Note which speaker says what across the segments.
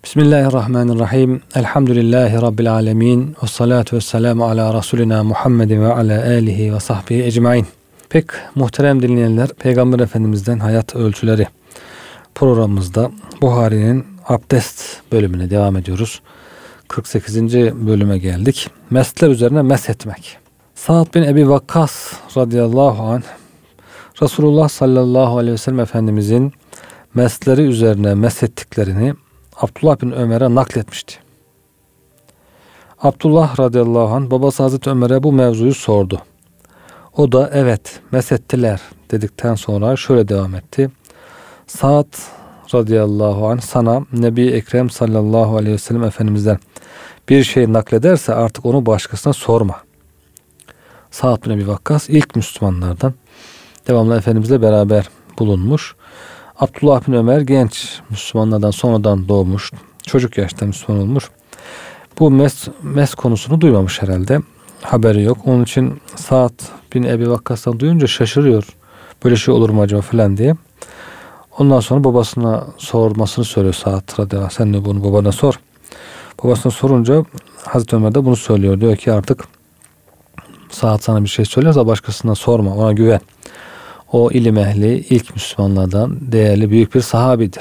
Speaker 1: Bismillahirrahmanirrahim. Elhamdülillahi Rabbil alemin. Ve salatu ve selamu ala Resulina Muhammedin ve ala alihi ve sahbihi ecmain. Pek muhterem dinleyenler, Peygamber Efendimiz'den hayat ölçüleri programımızda Buhari'nin abdest bölümüne devam ediyoruz. 48. bölüme geldik. Mesler üzerine meshetmek. Sa'd bin Ebi Vakkas radıyallahu anh, Resulullah sallallahu aleyhi ve sellem Efendimizin mesleri üzerine meshettiklerini Abdullah bin Ömer'e nakletmişti. Abdullah radıyallahu anh babası Hazreti Ömer'e bu mevzuyu sordu. O da evet meshettiler dedikten sonra şöyle devam etti. Sa'd radıyallahu anh sana Nebi Ekrem sallallahu aleyhi ve sellem Efendimiz'den bir şey naklederse artık onu başkasına sorma. Sa'd bin Ebi Vakkas ilk Müslümanlardan, devamlı Efendimizle beraber bulunmuş. Abdullah bin Ömer genç Müslümanlardan sonradan doğmuş. Çocuk yaşta Müslüman olmuş. Bu mes konusunu duymamış herhalde. Haberi yok. Onun için Sa'd bin Ebi Vakkas'tan duyunca şaşırıyor. Böyle şey olur mu acaba falan diye. Ondan sonra babasına sormasını söylüyor Sa'd radıyallahu anh. Sen de bunu babana sor. Babasına sorunca Hazreti Ömer de bunu söylüyor. Diyor ki artık Sa'd sana bir şey söylerse başkasına sorma. Ona güven. O ilim ehli ilk Müslümanlardan değerli büyük bir sahabidir.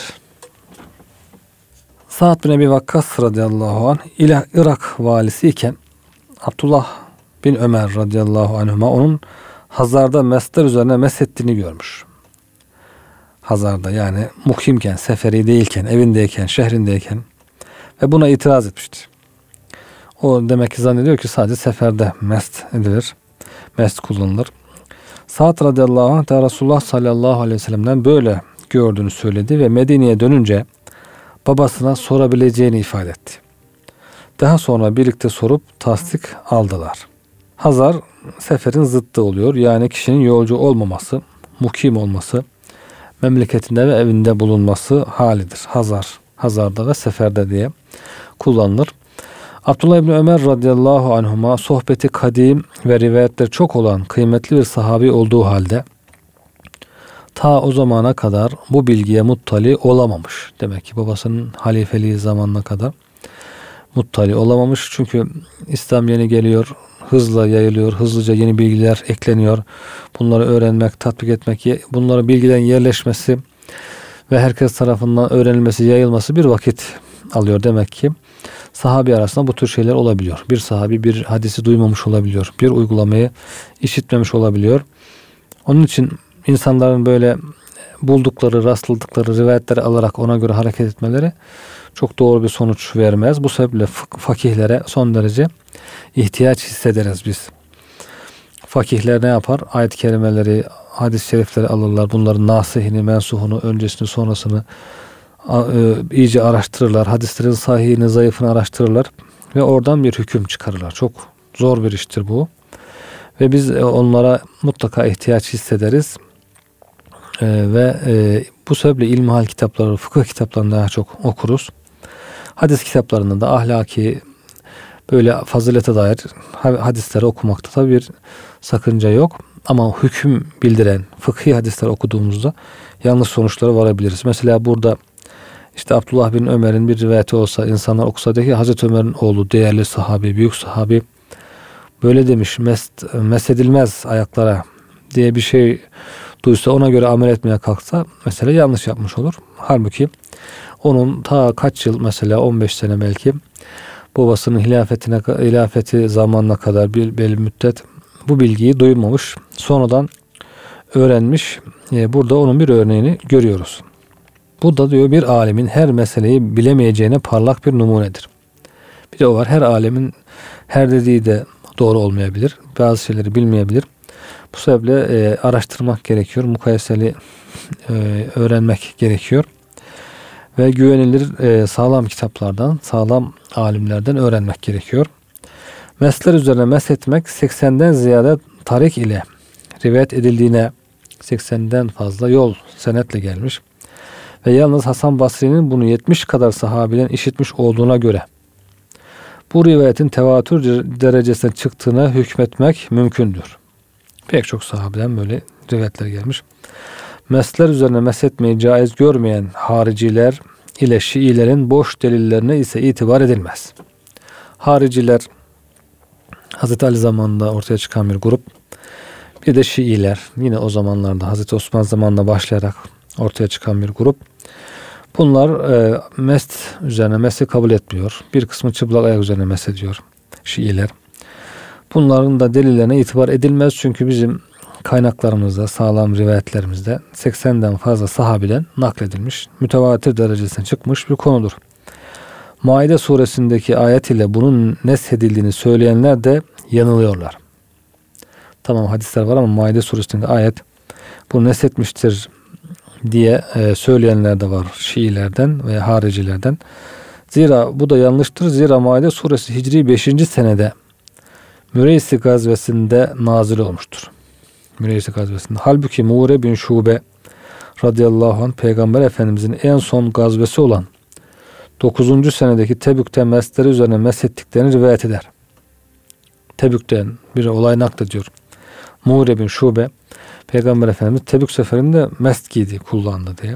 Speaker 1: Sa'd bin Ebi Vakkas radıyallahu anh Irak valisi iken Abdullah bin Ömer radıyallahu anhuma onun Hazar'da mesler üzerine meshettiğini görmüş. Hazar'da yani mukimken, seferi değilken, evindeyken, şehrindeyken ve buna itiraz etmişti. O demek ki zannediyor ki sadece seferde mest edilir, mest kullanılır. Sa'd radıyallahu anh da Resulullah sallallahu aleyhi ve sellem'den böyle gördüğünü söyledi ve Medine'ye dönünce babasına sorabileceğini ifade etti. Daha sonra birlikte sorup tasdik aldılar. Hazar seferin zıttı oluyor. Yani kişinin yolcu olmaması, mukim olması, memleketinde ve evinde bulunması halidir. Hazarda ve seferde diye kullanılır. Abdullah bin Ömer radıyallahu anhuma sohbeti kadim ve rivayetleri çok olan kıymetli bir sahabi olduğu halde ta o zamana kadar bu bilgiye muttali olamamış. Demek ki babasının halifeliği zamanına kadar muttali olamamış. Çünkü İslam yeni geliyor, hızla yayılıyor, hızlıca yeni bilgiler ekleniyor. Bunları öğrenmek, tatbik etmek, bunların bilgilerin yerleşmesi ve herkes tarafından öğrenilmesi, yayılması bir vakit alıyor demek ki. Sahabi arasında bu tür şeyler olabiliyor. Bir sahabi bir hadisi duymamış olabiliyor. Bir uygulamayı işitmemiş olabiliyor. Onun için insanların böyle buldukları, rastladıkları rivayetleri alarak ona göre hareket etmeleri çok doğru bir sonuç vermez. Bu sebeple fakihlere son derece ihtiyaç hissederiz biz. Fakihler ne yapar? Ayet-i kerimeleri, hadis-i şerifleri alırlar. Bunların nasihini, mensuhunu, öncesini, sonrasını iyice araştırırlar. Hadislerin sahihini, zayıfını araştırırlar ve oradan bir hüküm çıkarırlar. Çok zor bir iştir bu. Ve biz onlara mutlaka ihtiyaç hissederiz. Bu sebeple ilmihal kitapları, fıkıh kitaplarını daha çok okuruz. Hadis kitaplarında da ahlaki böyle fazilete dair hadisleri okumakta tabii bir sakınca yok. Ama hüküm bildiren fıkhi hadisleri okuduğumuzda yanlış sonuçlara varabiliriz. Mesela burada İşte Abdullah bin Ömer'in bir rivayeti olsa, insanlar okusa de ki Hazreti Ömer'in oğlu, değerli sahabi, büyük sahabi böyle demiş, mesedilmez ayaklara diye bir şey duysa, ona göre amel etmeye kalksa mesela yanlış yapmış olur. Halbuki onun ta kaç yıl, mesela 15 sene belki babasının hilafeti zamanına kadar bir belli müddet bu bilgiyi duymamış, sonradan öğrenmiş. Burada onun bir örneğini görüyoruz. Bu da diyor bir alimin her meseleyi bilemeyeceğine parlak bir numunedir. Bir de o var, her alimin her dediği de doğru olmayabilir. Bazı şeyleri bilmeyebilir. Bu sebeple araştırmak gerekiyor. Mukayeseli öğrenmek gerekiyor. Ve güvenilir sağlam kitaplardan, sağlam alimlerden öğrenmek gerekiyor. Mesler üzerine meshetmek 80'den ziyade tarik ile rivayet edildiğine, 80'den fazla yol senetle gelmiş. Ve yalnız Hasan Basri'nin bunu 70 kadar sahabeden işitmiş olduğuna göre bu rivayetin tevatür derecesine çıktığına hükmetmek mümkündür. Pek çok sahabeden böyle rivayetler gelmiş. Mesler üzerine meshetmeyi caiz görmeyen hariciler ile Şiilerin boş delillerine ise itibar edilmez. Hariciler Hazreti Ali zamanında ortaya çıkan bir grup. Bir de Şiiler yine o zamanlarda Hazreti Osman zamanında başlayarak ortaya çıkan bir grup. Bunlar mest üzerine mesti kabul etmiyor. Bir kısmı çıplak ayak üzerine mest ediyor Şiiler. Bunların da delillerine itibar edilmez çünkü bizim kaynaklarımızda, sağlam rivayetlerimizde 80'den fazla sahabeden nakledilmiş, mütevatir derecesine çıkmış bir konudur. Maide suresindeki ayet ile bunun neshedildiğini söyleyenler de yanılıyorlar. Tamam hadisler var ama Maide suresindeki ayet bunu neshetmiştir diye söyleyenler de var Şiilerden ve haricilerden. Zira bu da yanlıştır. Zira Maide suresi Hicri 5. senede Müreysi gazvesinde nazil olmuştur. Müreysi gazvesinde. Halbuki Muğire bin Şube radıyallahu anh Peygamber Efendimizin en son gazvesi olan 9. senedeki Tebük'te mesleri üzerine meshettiklerini rivayet eder. Tebük'ten bir olay naklediyor. Muğire bin Şube Peygamber Efendimiz Tebük seferinde mest giydi, kullandı diye.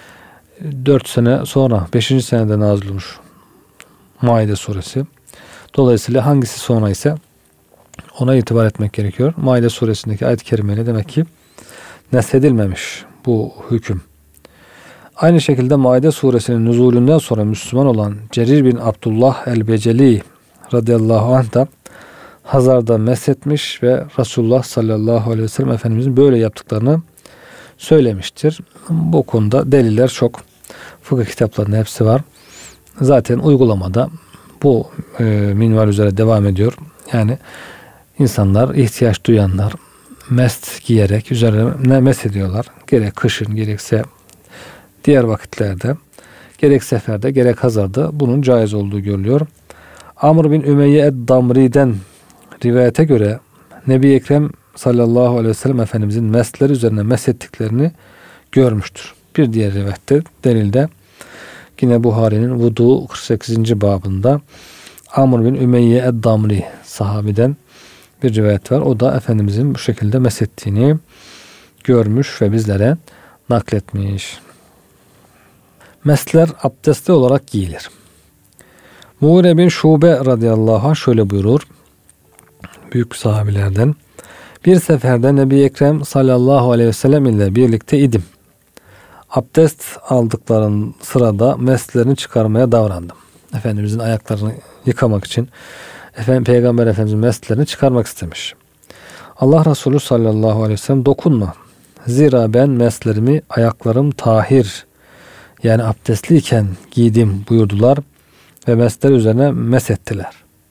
Speaker 1: 4 sene sonra 5. senede nazil olmuş Maide suresi. Dolayısıyla hangisi sonra ise ona itibar etmek gerekiyor. Maide suresindeki ayet-i kerimeyle demek ki neshedilmemiş bu hüküm. Aynı şekilde Maide suresinin nüzulünden sonra Müslüman olan Cerir bin Abdullah el-Beceli radıyallahu anh da Hazar'da meshetmiş ve Resulullah sallallahu aleyhi ve sellem Efendimizin böyle yaptıklarını söylemiştir. Bu konuda deliller çok. Fıkıh kitaplarında hepsi var. Zaten uygulamada bu minval üzere devam ediyor. Yani insanlar, ihtiyaç duyanlar mest giyerek üzerine mest ediyorlar. Gerek kışın gerekse diğer vakitlerde, gerek seferde gerek hazarda bunun caiz olduğu görülüyor. Amr bin Ümeyye ed-Damri'den rivayete göre Nebi Ekrem sallallahu aleyhi ve sellem Efendimizin mestleri üzerine meshettiklerini görmüştür. Bir diğer rivayette, delilde yine Buhari'nin Vudu 48. babında Amr bin Ümeyye ed-Damri sahabiden bir rivayet var. O da Efendimizin bu şekilde meshettiğini görmüş ve bizlere nakletmiş. Mesler abdestli olarak giyilir. Muğire bin Şube radıyallahu anh şöyle buyurur. Büyük sahabilerden. Bir seferde Nebi Ekrem sallallahu aleyhi ve sellem ile birlikte idim. Abdest aldıkların sırada meslerini çıkarmaya davrandım. Efendimizin ayaklarını yıkamak için Peygamber Efendimizin meslerini çıkarmak istemiş. Allah Resulü sallallahu aleyhi ve sellem dokunma. Zira ben meslerimi ayaklarım tahir yani abdestliyken giydim buyurdular ve mesler üzerine meshettiler.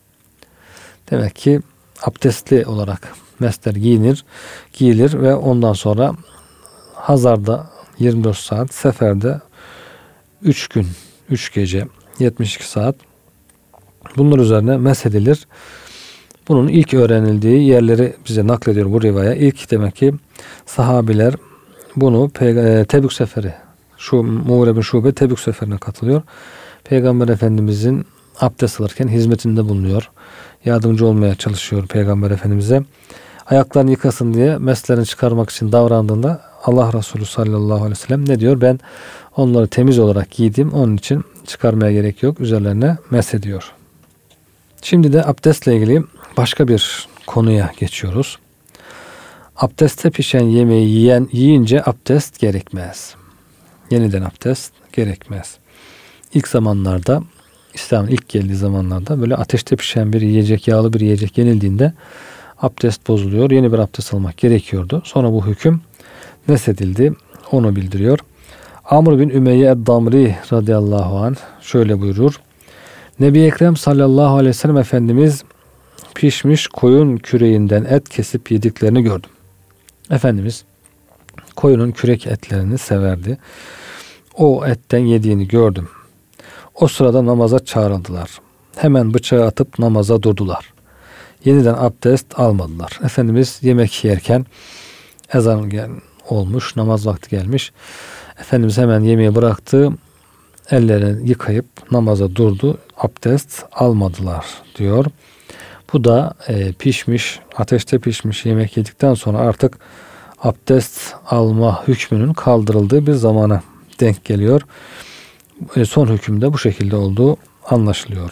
Speaker 1: Demek ki abdestli olarak mesler giyilir ve ondan sonra hazarda 24 saat, seferde 3 gün, 3 gece, 72 saat bunlar üzerine meshedilir. Bunun ilk öğrenildiği yerleri bize naklediyor bu rivaya. İlk demek ki sahabiler bunu Tebük seferi, Muğire bin Şube Tebük seferine katılıyor. Peygamber Efendimizin abdest alırken hizmetinde bulunuyor. Yardımcı olmaya çalışıyor Peygamber Efendimiz'e. Ayaklarını yıkasın diye meslerini çıkarmak için davrandığında Allah Resulü sallallahu aleyhi ve sellem ne diyor? Ben onları temiz olarak giydim. Onun için çıkarmaya gerek yok. Üzerlerine meshediyor. Şimdi de abdestle ilgili başka bir konuya geçiyoruz. Abdeste pişen yemeği yiyince abdest gerekmez. Yeniden abdest gerekmez. İlk zamanlarda, İslam'ın ilk geldiği zamanlarda böyle ateşte pişen bir yiyecek, yağlı bir yiyecek yenildiğinde abdest bozuluyor. Yeni bir abdest almak gerekiyordu. Sonra bu hüküm neshedildi. Onu bildiriyor. Amr bin Ümeyye ed-Damri radıyallahu anh şöyle buyurur. Nebi Ekrem sallallahu aleyhi ve sellem Efendimiz pişmiş koyun küreğinden et kesip yediklerini gördüm. Efendimiz koyunun kürek etlerini severdi. O etten yediğini gördüm. O sırada namaza çağrıldılar. Hemen bıçağı atıp namaza durdular. Yeniden abdest almadılar. Efendimiz yemek yerken ezan olmuş, namaz vakti gelmiş. Efendimiz hemen yemeği bıraktı. Ellerini yıkayıp namaza durdu. Abdest almadılar diyor. Bu da pişmiş, ateşte pişmiş yemek yedikten sonra artık abdest alma hükmünün kaldırıldığı bir zamana denk geliyor. son hükümde bu şekilde olduğu anlaşılıyor.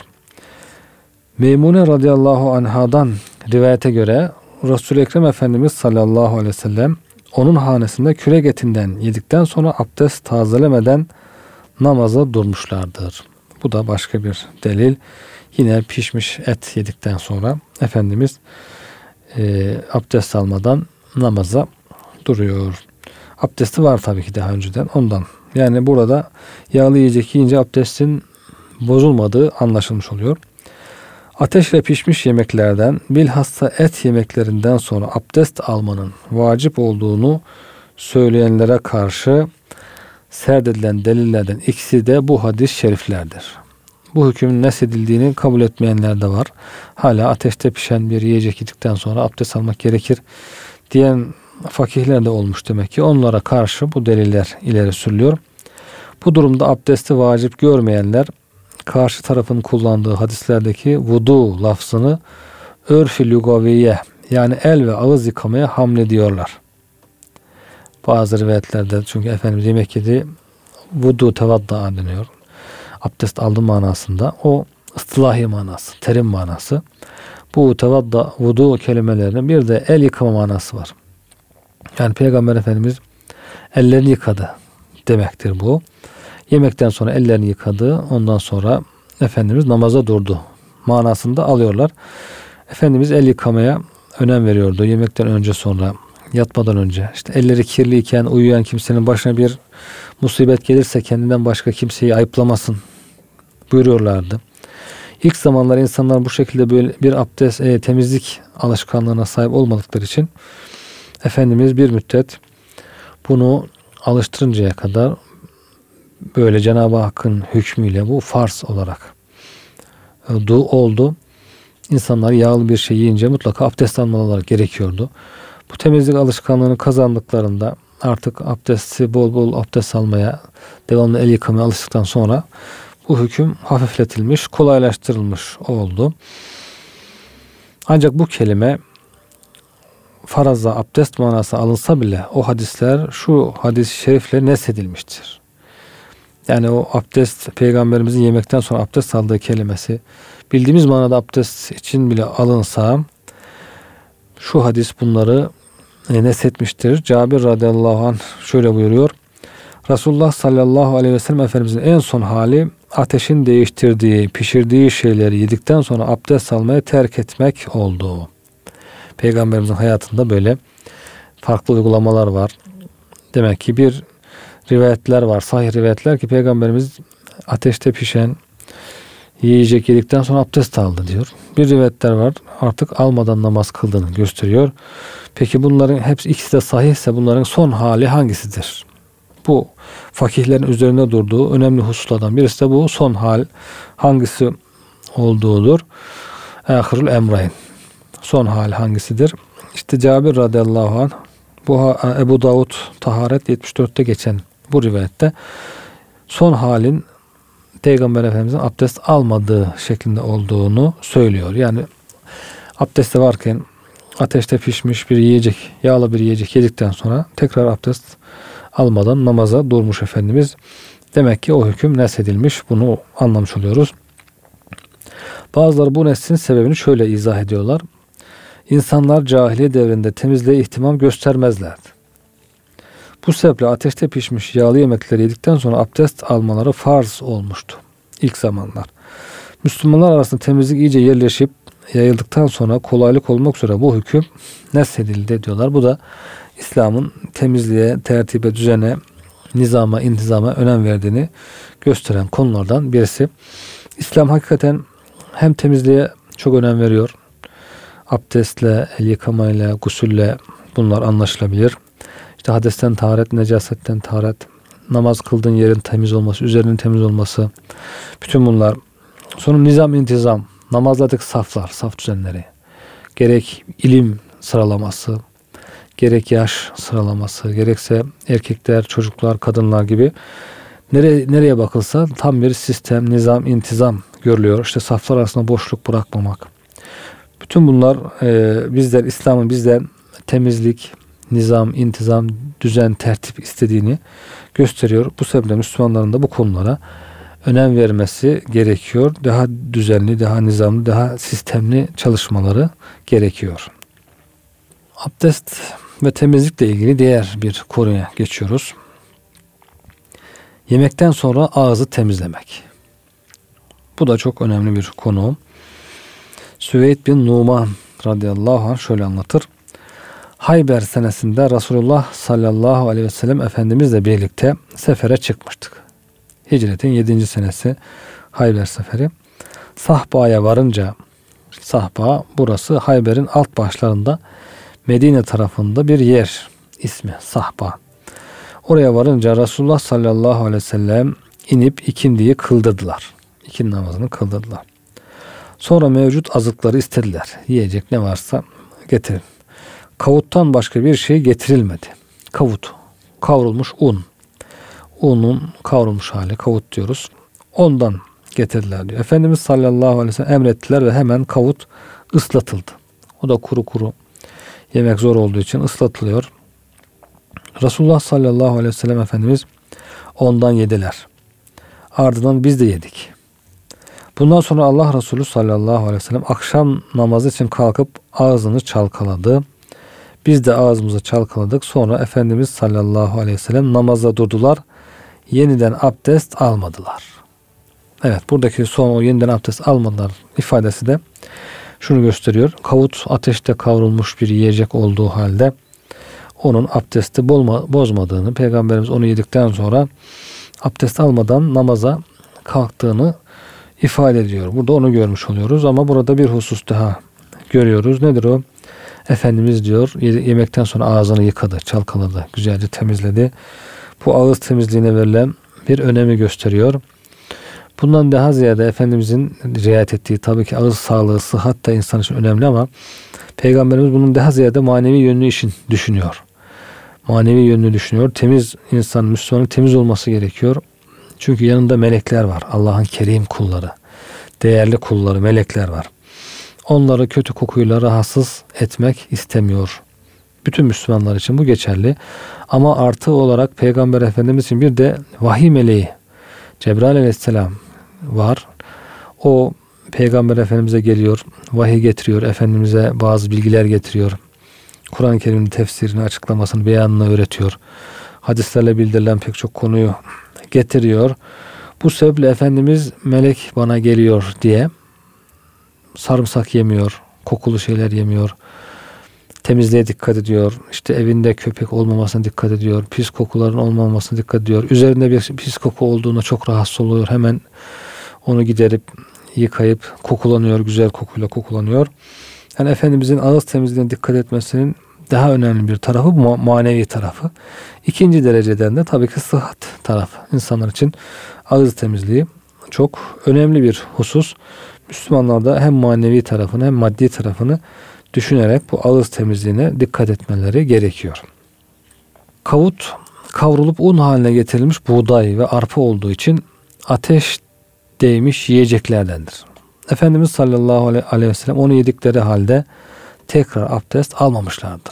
Speaker 1: Meymune radıyallahu anhadan rivayete göre Resul-i Ekrem Efendimiz sallallahu aleyhi ve sellem onun hanesinde kürek etinden yedikten sonra abdest tazelemeden namaza durmuşlardır. Bu da başka bir delil. Yine pişmiş et yedikten sonra Efendimiz abdest almadan namaza duruyor. Abdesti var tabii ki daha önceden ondan. Yani burada yağlı yiyecek yiyince abdestin bozulmadığı anlaşılmış oluyor. Ateşle pişmiş yemeklerden bilhassa et yemeklerinden sonra abdest almanın vacip olduğunu söyleyenlere karşı serdedilen delillerden ikisi de bu hadis-i şeriflerdir. Bu hükmün nesedildiğini kabul etmeyenler de var. Hala ateşte pişen bir yiyecek yedikten sonra abdest almak gerekir diyen fakihler de olmuş demek ki. Onlara karşı bu deliller ileri sürülüyor. Bu durumda abdesti vacip görmeyenler karşı tarafın kullandığı hadislerdeki vudu lafzını örf-i lugaviye yani el ve ağız yıkamaya hamlediyorlar. Bazı rivayetlerde çünkü Efendimiz yemek yedi vudu tevadda deniyor. Abdest aldı manasında. O ıstılahi manası, terim manası. Bu tevadda vudu kelimelerinin bir de el yıkama manası var. Yani Peygamber Efendimiz ellerini yıkadı demektir bu. Yemekten sonra ellerini yıkadı. Ondan sonra Efendimiz namaza durdu manasında alıyorlar. Efendimiz el yıkamaya önem veriyordu. Yemekten önce sonra, yatmadan önce. İşte elleri kirliyken uyuyan kimsenin başına bir musibet gelirse kendinden başka kimseyi ayıplamasın buyuruyorlardı. İlk zamanlar insanlar bu şekilde böyle bir abdest, temizlik alışkanlığına sahip olmadıkları için Efendimiz bir müddet bunu alıştırıncaya kadar böyle Cenab-ı Hakk'ın hükmüyle bu farz olarak oldu. İnsanlar yağlı bir şey yiyince mutlaka abdest almaları gerekiyordu. Bu temizlik alışkanlığını kazandıklarında artık abdesti bol bol abdest almaya, devamlı el yıkamaya alıştıktan sonra bu hüküm hafifletilmiş, kolaylaştırılmış oldu. Ancak bu kelime faraza abdest manası alınsa bile o hadisler şu hadis-i şerifle nesedilmiştir. Yani o abdest Peygamberimizin yemekten sonra abdest aldığı kelimesi bildiğimiz manada abdest için bile alınsa şu hadis bunları neshetmiştir. Cabir radıyallahu anh şöyle buyuruyor. Resulullah sallallahu aleyhi ve sellem Efendimizin en son hali ateşin değiştirdiği, pişirdiği şeyleri yedikten sonra abdest almayı terk etmek oldu. Peygamberimizin hayatında böyle farklı uygulamalar var. Demek ki bir rivayetler var, sahih rivayetler ki Peygamberimiz ateşte pişen yiyecek yedikten sonra abdest aldı diyor. Bir rivayetler var artık almadan namaz kıldığını gösteriyor. Peki bunların hepsi ikisi de sahihse bunların son hali hangisidir? Bu fakihlerin üzerine durduğu önemli hususlardan birisi de bu son hal hangisi olduğudur. Ahirul emrayn. Son hal hangisidir? İşte Cabir radıyallahu anh bu Ebu Davud Taharet 74'te geçen bu rivayette son halin Peygamber Efendimizin abdest almadığı şeklinde olduğunu söylüyor. Yani abdesti varken ateşte pişmiş bir yiyecek, yağlı bir yiyecek yedikten sonra tekrar abdest almadan namaza durmuş Efendimiz. Demek ki o hüküm nesedilmiş. Bunu anlamış oluyoruz. Bazıları bu neslin sebebini şöyle izah ediyorlar. İnsanlar cahiliye devrinde temizliğe ihtimam göstermezlerdi. Bu sebeple ateşte pişmiş yağlı yemekleri yedikten sonra abdest almaları farz olmuştu ilk zamanlar. Müslümanlar arasında temizlik iyice yerleşip yayıldıktan sonra kolaylık olmak üzere bu hüküm nesedildi diyorlar. Bu da İslam'ın temizliğe, tertibe, düzene, nizama, intizama önem verdiğini gösteren konulardan birisi. İslam hakikaten hem temizliğe çok önem veriyor. Abdestle, el yıkamayla, gusülle bunlar anlaşılabilir. İşte hadesten taharet, necasetten taharet, namaz kıldığın yerin temiz olması, üzerinin temiz olması, bütün bunlar. Sonra nizam, intizam, namazdaki saflar, saf düzenleri, gerek ilim sıralaması, gerek yaş sıralaması, gerekse erkekler, çocuklar, kadınlar gibi nereye bakılsa tam bir sistem, nizam, intizam görülüyor. İşte saflar arasında boşluk bırakmamak. Bütün bunlar bizler, İslam'ın bizden temizlik, nizam, intizam, düzen, tertip istediğini gösteriyor. Bu sebeple Müslümanların da bu konulara önem vermesi gerekiyor. Daha düzenli, daha nizamlı, daha sistemli çalışmaları gerekiyor. Abdest ve temizlikle ilgili diğer bir konuya geçiyoruz. Yemekten sonra ağzı temizlemek. Bu da çok önemli bir konu. Süveyd bin Numan radıyallahu anh şöyle anlatır. Hayber senesinde Resulullah sallallahu aleyhi ve sellem Efendimizle birlikte sefere çıkmıştık. Hicretin 7. senesi Hayber seferi. Sahba'ya varınca, Sahba burası Hayber'in alt başlarında Medine tarafında bir yer, ismi Sahba. Oraya varınca Resulullah sallallahu aleyhi ve sellem inip ikindiyi kıldırdılar. İkindi namazını kıldırdılar. Sonra mevcut azıkları istediler. Yiyecek ne varsa getirin. Kavuttan başka bir şey getirilmedi. Kavut, kavrulmuş un. Unun kavrulmuş hali, kavut diyoruz. Ondan getirdiler diyor. Efendimiz sallallahu aleyhi ve sellem emrettiler ve hemen kavut ıslatıldı. O da kuru kuru yemek zor olduğu için ıslatılıyor. Resulullah sallallahu aleyhi ve sellem Efendimiz ondan yediler. Ardından biz de yedik. Bundan sonra Allah Resulü sallallahu aleyhi ve sellem akşam namazı için kalkıp ağzını çalkaladı. Biz de ağzımızı çalkaladık. Sonra Efendimiz sallallahu aleyhi ve sellem namaza durdular. Yeniden abdest almadılar. Evet, buradaki son o yeniden abdest almadılar ifadesi de şunu gösteriyor. Kavut ateşte kavrulmuş bir yiyecek olduğu halde onun abdesti bozmadığını, Peygamberimiz onu yedikten sonra abdest almadan namaza kalktığını ifade ediyor. Burada onu görmüş oluyoruz ama burada bir husus daha görüyoruz. Nedir o? Efendimiz diyor yemekten sonra ağzını yıkadı, çalkaladı, güzelce temizledi. Bu ağız temizliğine verilen bir önemi gösteriyor. Bundan daha ziyade Efendimizin riayet ettiği tabii ki ağız sağlığı, sıhhat da insan için önemli ama Peygamberimiz bunun daha ziyade manevi yönlü işin düşünüyor. Manevi yönlü düşünüyor. Temiz insan, Müslümanın temiz olması gerekiyor. Çünkü yanında melekler var. Allah'ın kerim kulları, değerli kulları, melekler var. Onları kötü kokuyla rahatsız etmek istemiyor. Bütün Müslümanlar için bu geçerli. Ama artı olarak Peygamber Efendimiz için bir de vahiy meleği Cebrail aleyhisselam var. O Peygamber Efendimiz'e geliyor, vahiy getiriyor, Efendimiz'e bazı bilgiler getiriyor. Kur'an-ı Kerim'in tefsirini, açıklamasını, beyanını öğretiyor. Hadislerle bildirilen pek çok konuyu getiriyor. Bu sebeple Efendimiz melek bana geliyor diye sarımsak yemiyor, kokulu şeyler yemiyor. Temizliğe dikkat ediyor. İşte evinde köpek olmamasına dikkat ediyor. Pis kokuların olmamasına dikkat ediyor. Üzerinde bir pis koku olduğuna çok rahatsız oluyor. Hemen onu giderip yıkayıp kokulanıyor. Güzel kokuyla kokulanıyor. Yani Efendimizin ağız temizliğine dikkat etmesinin daha önemli bir tarafı manevi tarafı. İkinci dereceden de tabii ki sıhhat tarafı. İnsanlar için ağız temizliği çok önemli bir husus. Müslümanlar da hem manevi tarafını hem maddi tarafını düşünerek bu ağız temizliğine dikkat etmeleri gerekiyor. Kavut kavrulup un haline getirilmiş buğday ve arpa olduğu için ateş değmiş yiyeceklerdendir. Efendimiz sallallahu aleyhi ve sellem onu yedikleri halde tekrar abdest almamışlardır.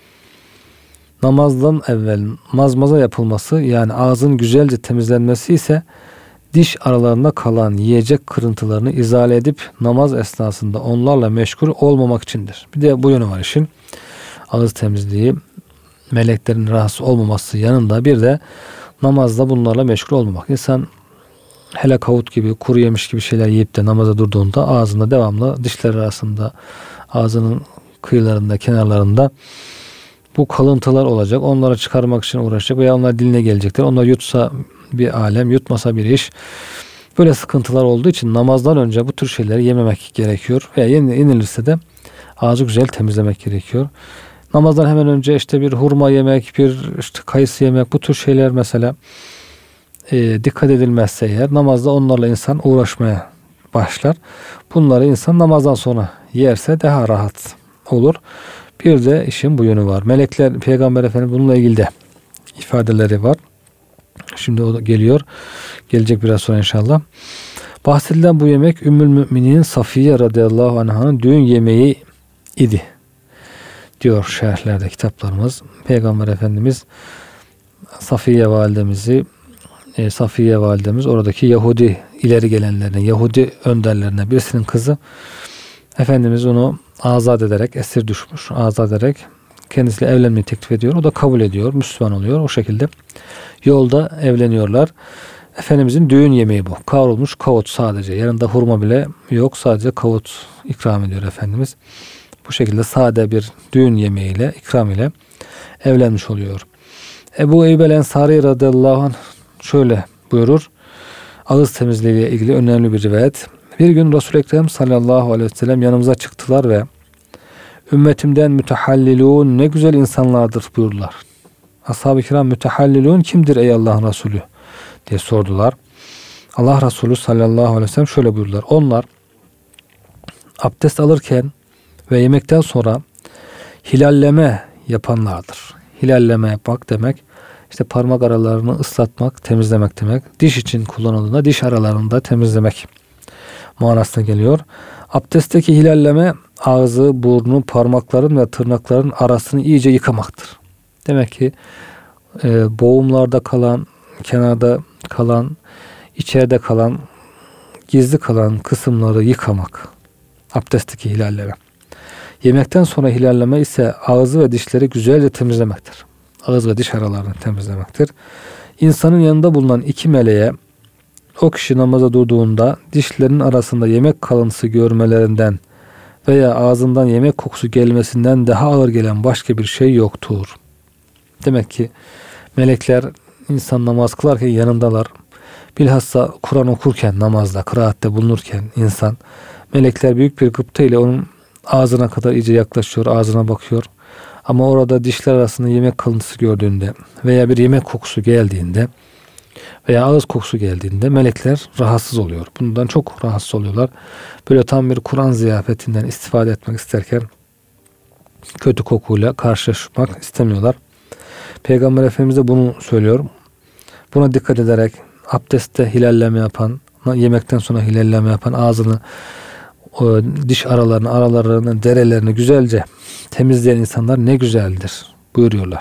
Speaker 1: Namazdan evvel mazmaza yapılması yani ağzın güzelce temizlenmesi ise diş aralarında kalan yiyecek kırıntılarını izale edip namaz esnasında onlarla meşgul olmamak içindir. Bir de bu yönü var işin. Ağız temizliği, meleklerin rahatsız olmaması yanında bir de namazda bunlarla meşgul olmamak. İnsan hele kavut gibi, kuru yemiş gibi şeyler yiyip de namaza durduğunda ağzında devamlı dişler arasında, ağzının kıyılarında, kenarlarında bu kalıntılar olacak. Onları çıkarmak için uğraşacak veya onlar diline gelecekler. Onlar yutsa bir alem, yutmasa bir iş. Böyle sıkıntılar olduğu için namazdan önce bu tür şeyleri yememek gerekiyor. Veya yenilirse de ağzı güzel temizlemek gerekiyor. Namazdan hemen önce işte bir hurma yemek, bir işte kayısı yemek, bu tür şeyler mesela dikkat edilmezse eğer namazda onlarla insan uğraşmaya başlar. Bunları insan namazdan sonra yerse daha rahat olur. Bir de işin bu yönü var. Melekler, Peygamber Efendimiz bununla ilgili de ifadeleri var. Şimdi o da geliyor. Gelecek biraz sonra inşallah. Bahsedilen bu yemek Ümmül Müminin Safiye radıyallahu anh'ın düğün yemeği idi. Diyor şerhlerde kitaplarımız. Peygamber Efendimiz Safiye validemizi Safiye validemiz oradaki Yahudi ileri gelenlerine, Yahudi önderlerine birisinin kızı. Efendimiz onu azat ederek, esir düşmüş, azat ederek kendisiyle evlenmeyi teklif ediyor. O da kabul ediyor, Müslüman oluyor. O şekilde yolda evleniyorlar. Efendimizin düğün yemeği bu. Kavrulmuş kavut sadece. Yanında hurma bile yok. Sadece kavut ikram ediyor Efendimiz. Bu şekilde sade bir düğün yemeğiyle, ikram ile evlenmiş oluyor. Ebu Eyyub el-Ensari radıyallahu anh şöyle buyurur. Ağız temizliği ile ilgili önemli bir rivayet. Bir gün Resul-i Ekrem sallallahu aleyhi ve sellem yanımıza çıktılar ve ümmetimden mütehallilun ne güzel insanlardır buyurdular. Ashab-ı kiram mütehallilun kimdir ey Allah'ın Resulü diye sordular. Allah Resulü sallallahu aleyhi ve sellem şöyle buyurdular. Onlar abdest alırken ve yemekten sonra hilalleme yapanlardır. Hilalleme yapmak demek işte parmak aralarını ıslatmak, temizlemek demek. Diş için kullanıldığında diş aralarını da temizlemek manasına geliyor. Abdestteki hilalleme ağzı, burnu, parmakların ve tırnakların arasını iyice yıkamaktır. Demek ki boğumlarda kalan, kenarda kalan, içeride kalan, gizli kalan kısımları yıkamak. Abdestteki hilalleme. Yemekten sonra hilalleme ise ağzı ve dişleri güzelce temizlemektir. Ağız ve diş aralarını temizlemektir. İnsanın yanında bulunan iki meleğe o kişi namaza durduğunda dişlerinin arasında yemek kalıntısı görmelerinden veya ağzından yemek kokusu gelmesinden daha ağır gelen başka bir şey yoktur. Demek ki melekler insan namaz kılarken yanındalar. Bilhassa Kur'an okurken, namazda, kıraatte bulunurken insan, melekler büyük bir gıpta ile onun ağzına kadar iyice yaklaşıyor, ağzına bakıyor. Ama orada dişler arasında yemek kalıntısı gördüğünde veya bir yemek kokusu geldiğinde veya ağız kokusu geldiğinde melekler rahatsız oluyor. Bundan çok rahatsız oluyorlar. Böyle tam bir Kur'an ziyafetinden istifade etmek isterken kötü kokuyla karşılaşmak istemiyorlar. Peygamber Efendimiz de bunu söylüyor. Buna dikkat ederek abdestte hilalleme yapan, yemekten sonra hilalleme yapan, ağzını, diş aralarını, derelerini güzelce temizleyen insanlar ne güzeldir buyuruyorlar.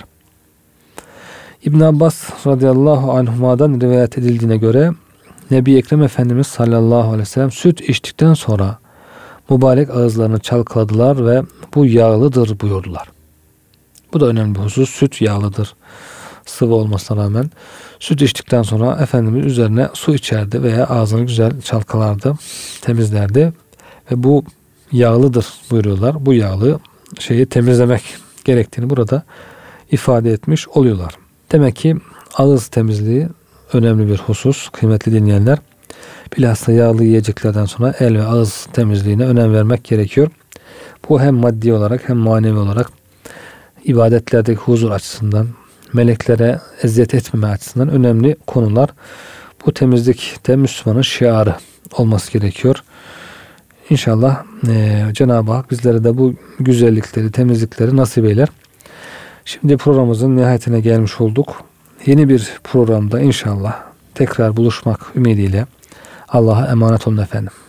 Speaker 1: İbn Abbas radıyallahu anhuma'dan rivayet edildiğine göre Nebi Ekrem Efendimiz sallallahu aleyhi ve sellem süt içtikten sonra mübarek ağızlarını çalkaladılar ve bu yağlıdır buyurdular. Bu da önemli bir husus. Süt yağlıdır. Sıvı olmasına rağmen süt içtikten sonra Efendimiz üzerine su içerdi veya ağzını güzel çalkalardı, temizlerdi ve bu yağlıdır buyuruyorlar. Bu yağlı şeyi temizlemek gerektiğini burada ifade etmiş oluyorlar. Demek ki ağız temizliği önemli bir husus. Kıymetli dinleyenler, bilhassa yağlı yiyeceklerden sonra el ve ağız temizliğine önem vermek gerekiyor. Bu hem maddi olarak hem manevi olarak ibadetlerdeki huzur açısından, meleklere eziyet etmeme açısından önemli konular. Bu temizlik de Müslümanın şiarı olması gerekiyor. İnşallah Cenab-ı Hak bizlere de bu güzellikleri, temizlikleri nasip eyler. Şimdi programımızın nihayetine gelmiş olduk. Yeni bir programda inşallah tekrar buluşmak ümidiyle Allah'a emanet olun efendim.